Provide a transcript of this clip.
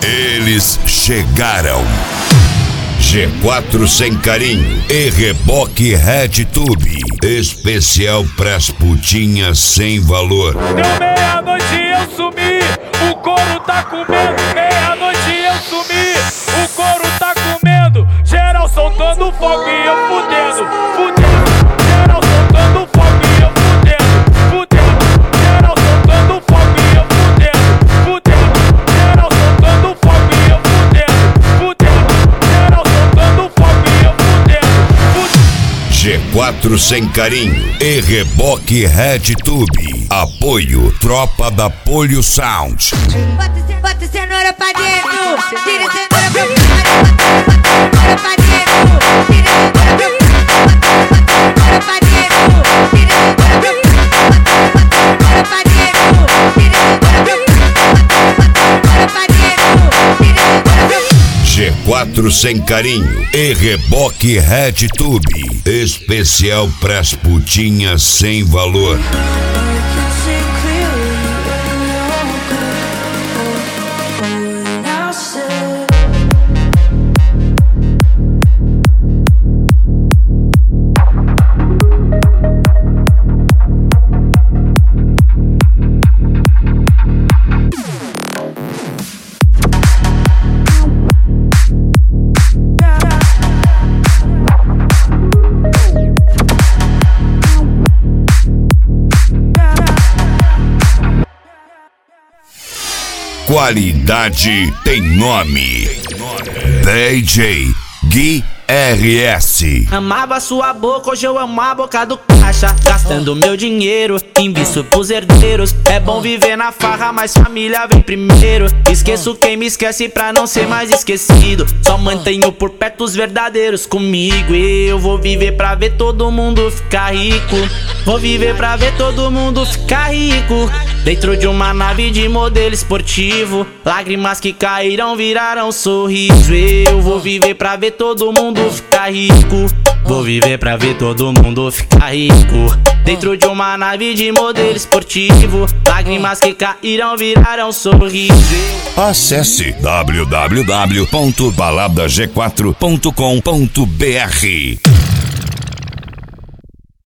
Eles chegaram. G4 sem carinho e reboque RedTube. Especial pras putinhas sem valor. Deu meia-noite eu sumi, o couro tá comendo. Meia-noite eu sumi, o couro tá comendo. Geral soltando fogo e eu fudendo, fudendo. Geral soltando fogo e eu fudendo, fudendo. Geral soltando fogo e eu fudendo, fudendo. Geral soltando fogo e eu fudendo, fudendo. Geral soltando fogo e eu fudendo, fudendo. G4 sem carinho e reboque RedTube. Apoio Tropa da Polio Sound. Bota cenoura pra dentro, tira cenoura pra fora, bota cenoura pra dentro, tira cenoura pra dentro, tira cenoura pra dentro, tira cenoura pra dentro. G4 sem carinho e reboque RedTube. Especial pras putinhas sem valor. Qualidade tem nome. DJ Gui RS. Amava sua boca, hoje eu amo a boca do caixa. Gastando meu dinheiro, invisto pros herdeiros. É bom viver na farra, mas família vem primeiro. Esqueço quem me esquece pra não ser mais esquecido. Só mantenho por perto os verdadeiros comigo. Eu vou viver pra ver todo mundo ficar rico. Vou viver pra ver todo mundo ficar rico. Dentro de uma nave de modelo esportivo. Lágrimas que caíram viraram sorriso. Eu vou viver pra ver todo mundo ficar rico. Vou viver pra ver todo mundo ficar rico. Dentro de uma nave de modelo esportivo. Lágrimas que caíram viraram sorriso. Acesse www.baladag4.com.br.